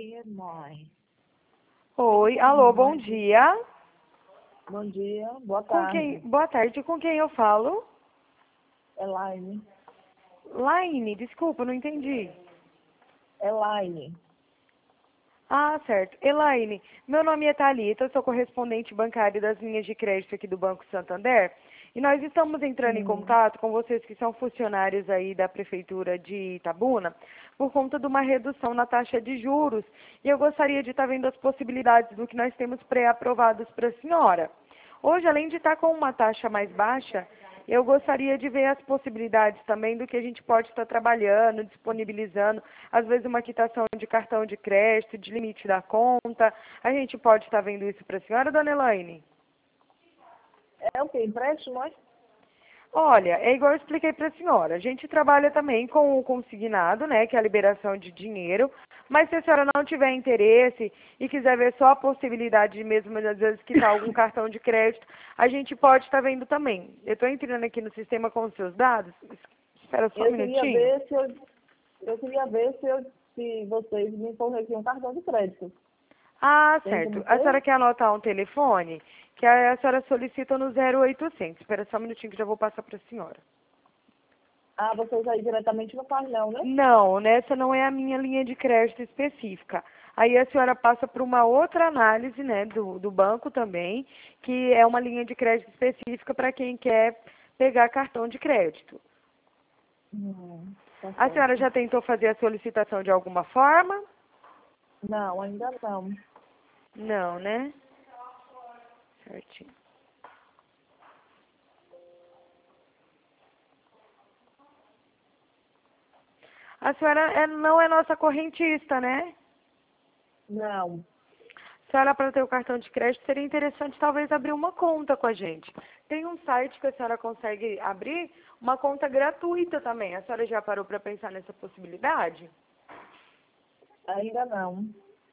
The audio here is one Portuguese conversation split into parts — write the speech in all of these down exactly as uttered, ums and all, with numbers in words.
dia, mãe. Oi, alô, bom dia. Bom dia, boa Com tarde. quem, boa tarde, com quem eu falo? Elaine. Laine, desculpa, não entendi. Elaine. Ah, certo. Elaine, meu nome é Thalita, eu sou correspondente bancária das linhas de crédito aqui do Banco Santander. E nós estamos entrando em Sim. contato com vocês que são funcionários aí da Prefeitura de Itabuna por conta de uma redução na taxa de juros. E eu gostaria de estar vendo as possibilidades do que nós temos pré-aprovados para a senhora. Hoje, além de estar com uma taxa mais baixa, eu gostaria de ver as possibilidades também do que a gente pode estar trabalhando, disponibilizando, às vezes uma quitação de cartão de crédito, de limite da conta. A gente pode estar vendo isso para a senhora, dona Elaine? É o quê? Empréstimo, mãe? Olha, é igual eu expliquei para a senhora. A gente trabalha também com o consignado, né, que é a liberação de dinheiro. Mas se a senhora não tiver interesse e quiser ver só a possibilidade de mesmo, às vezes, quitar algum cartão de crédito, a gente pode estar vendo também. Eu estou entrando aqui no sistema com os seus dados. Espera só um Eu queria minutinho. ver se eu, eu queria ver se, eu, se vocês me forneciam um cartão de crédito. Ah, Tem certo. como A senhora ser? quer anotar um telefone que a senhora solicita no zero oitocentos. Espera só um minutinho que já vou passar para a senhora. Ah, vocês aí diretamente não fazem não, né? Não, nessa não é a minha linha de crédito específica. Aí a senhora passa por uma outra análise, né, do, do banco também, que é uma linha de crédito específica para quem quer pegar cartão de crédito. Hum, tá A senhora certo. já tentou fazer a solicitação de alguma forma? Não, ainda não. Não, né? Certinho. A senhora é, não é nossa correntista, né? Não. A senhora, para ter o cartão de crédito, seria interessante talvez abrir uma conta com a gente. Tem um site que a senhora consegue abrir uma conta gratuita também. A senhora já parou para pensar nessa possibilidade? Ainda não.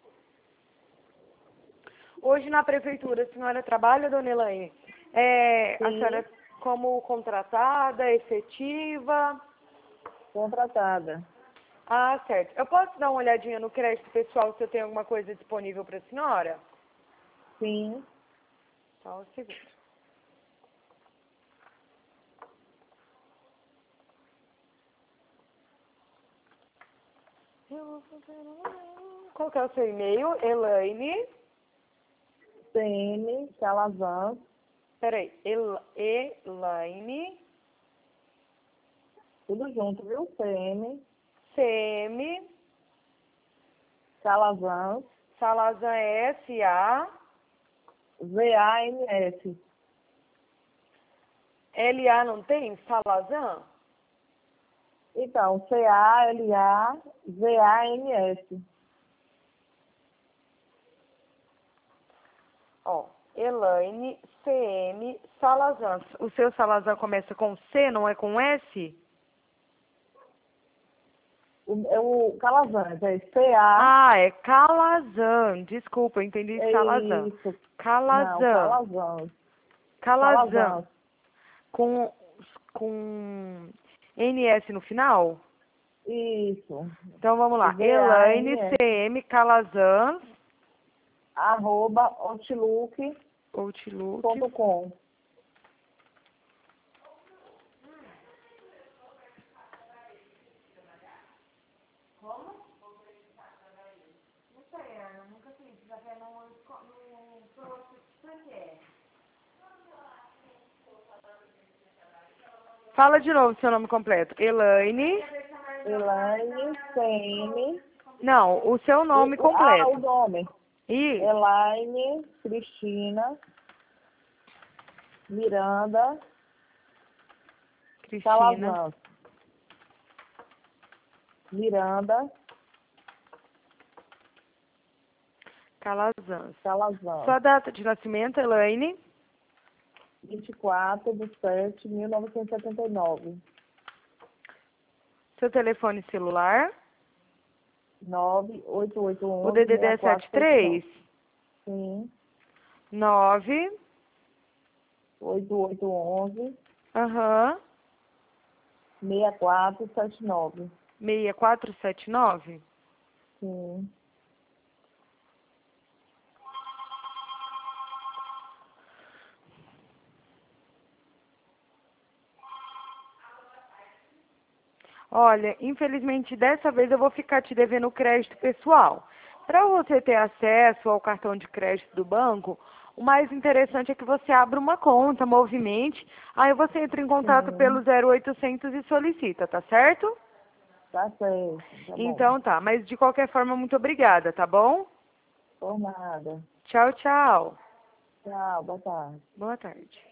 Hoje na prefeitura, a senhora trabalha, dona Elaine? É, a Sim, senhora como contratada, efetiva? contratada. Ah, certo. Eu posso dar uma olhadinha no crédito pessoal se eu tenho alguma coisa disponível para a senhora? Sim. Só um segundo. Eu vou fazer um- Qual que é o seu e-mail? Elaine. C M, Calazans, Peraí. El, Elaine. tudo junto, viu? C M, C M. Calazans, Salazan S A. V A N S. L A não tem? Salazan? Então, C A L A V A N S. Ó. Elaine C M Salazan. O seu Salazan começa com C, não é com S? O, é o Calazans, é C A, Ah, é Calazan. Desculpa, eu entendi é Salazan. isso. Não, Calazan. Calazans. Calazan. Calazans. Com, com N S no final? Isso. Então vamos lá. Elaine C V A N S. M Calazan. Arroba outlook Outlook. ponto com. Fala de novo seu nome completo. Elaine. Elaine, C M. Não, o seu E, nome o, ah, o completo. nome. Isso. Elaine Cristina Miranda Cristina Calazans. Miranda Calazans. Calazans. Sua data de nascimento, Elaine? vinte e quatro de sete de mil novecentos e setenta e nove. Seu telefone celular? nove oito oito O um D D D é seis quatro setenta e seis três? nove. Sim. nove. oito oito um um Aham. seis quatro sete nove. seis quatro sete nove? Sim. Olha, infelizmente dessa vez eu vou ficar te devendo crédito pessoal. Para você ter acesso ao cartão de crédito do banco, o mais interessante é que você abra uma conta, movimente, aí você entra em contato Sim, pelo zero oitocentos e solicita, tá certo? tá certo, tá bom. Então tá, mas de qualquer forma, muito obrigada, tá bom? Por nada. Tchau, tchau. Tchau, boa tarde. Boa tarde.